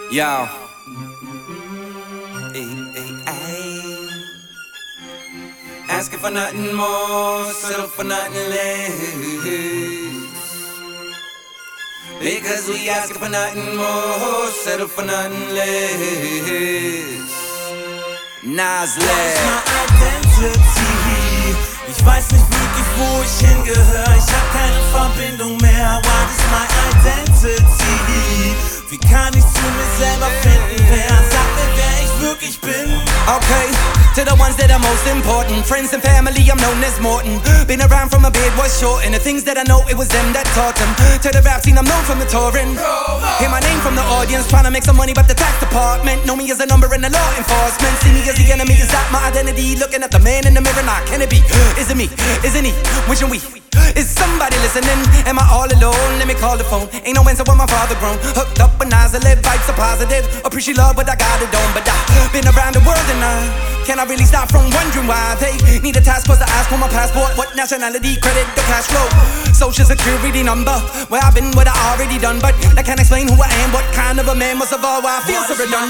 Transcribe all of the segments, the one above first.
Yo. Ay. Asking for nothing more, settle for nothing less. Because we asking for nothing more, settle for nothing less. Nas less. My identity. Ich weiß nicht wirklich, wo ich hingehöre. Ich hab keine Verbindung mehr. What is my identity? Wie kann ich zu mir selber finden? Wer sagt mir, wer ich wirklich bin? Okay, to the ones that are most important, friends and family, I'm known as Morton. Been around from a beard was short, and the things that I know, it was them that taught them. To the rap scene, I'm known from the touring. Hear my name from the audience, trying to make some money, but the tax department know me as a number in the law enforcement. See me as the enemy, is that my identity? Looking at the man in the mirror, nah, can it be? Is it me? Isn't he? Which one we? Is somebody listening? Am I all alone? Let me call the phone. Ain't no answer when my father grown. Hooked up with Nas, I live vibes are positive. Appreciate love, but I got it on. But I've been around the world and can I really stop from wondering why they need a task force to ask for my passport? What nationality, credit, the cash flow, social security number, where I've been, what I already done. But I can't explain who I am, what kind of a man must evolve, why I feel so redundant.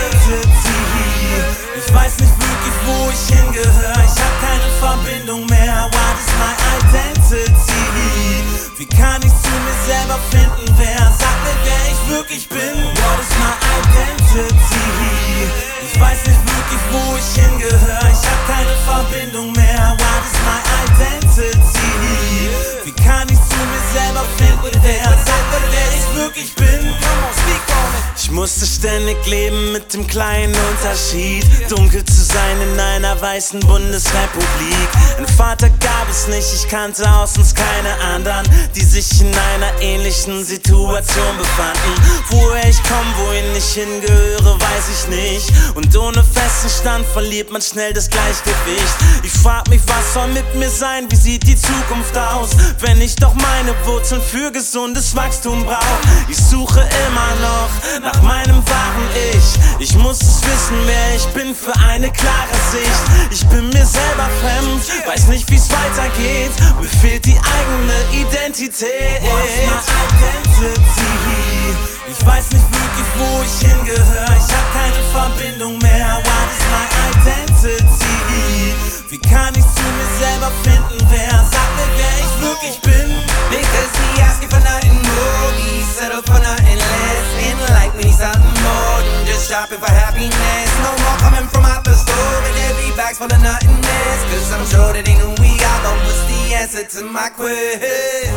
Ich weiß nicht wirklich, wo ich hingehöre. Ich hab keine Verbindung mehr. What is my identity? Wie kann ich zu mir selber finden? Wer sagt mir, wer ich wirklich bin? What is my identity? Ich weiß nicht wirklich, wo ich hingehöre. Ich hab keine Verbindung mehr. What is my identity? Wie kann ich zu mir selber finden? Wer sagt mir, wer ich wirklich bin? Ich musste ständig leben mit dem kleinen Unterschied, dunkel zu sein in einer weißen Bundesrepublik. Ein Vater gab es nicht, ich kannte aus uns keine anderen, die sich in einer ähnlichen Situation befanden. Woher ich komme, wohin ich hingehöre, weiß ich nicht. Und ohne festen Stand verliert man schnell das Gleichgewicht. Ich frag mich, was soll mit mir sein, wie sieht die Zukunft aus, wenn ich doch meine Wurzeln für gesundes Wachstum brauch. Ich suche immer noch nach meinem wahren Ich. Ich muss es wissen, wer ich bin für eine klare Sicht. Ich bin mir selber fremd, weiß nicht wie's weitergeht. Mir fehlt die eigene Identität. What's my identity? Ich weiß nicht wirklich, wo ich hingehöre. Ich hab keine Verbindung mehr. What is my identity? Wie kann ich zu mir selber finden? Wer sagt mir, wer ich wirklich bin? Because we asking for nothing more, we settle for nothing less. In life we need something more than just shopping for happiness. No more coming from out the store with every bag's full of nothingness. Cause I'm sure that they knew we all know what's the answer to my quest.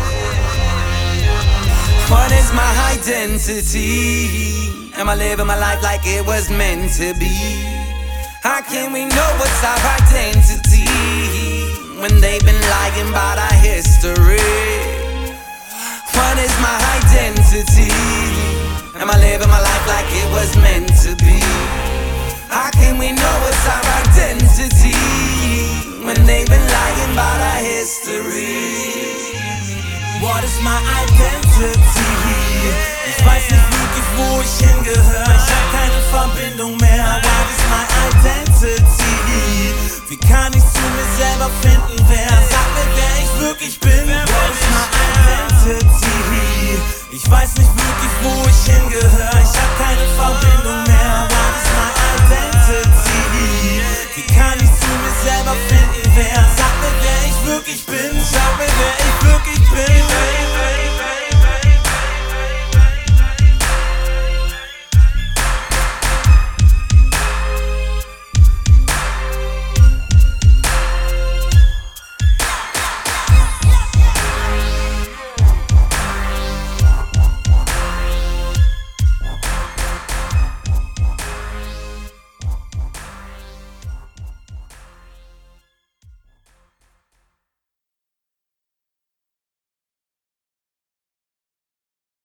What is my identity? Am I living my life like it was meant to be? How can we know what's our identity when they've been lying about our history? What is my identity? Am I living my life like it was meant to be? How can we know what's our identity when they've been lying about our history? What is my identity? Ich weiß nicht wirklich, wo ich hingehöre. Ich hab keine Verbindung mehr. What is my identity? Wie kann ich zu mir selber finden? Wer sagt mir, wer ich wirklich bin? What is my identity? Ich weiß nicht wirklich, wo ich hingehöre. Ich hab keine Verbindung mehr. What is my identity? Wie kann ich zu mir selber finden? Wer sagt mir, wer ich wirklich bin? Sag mir, wer ich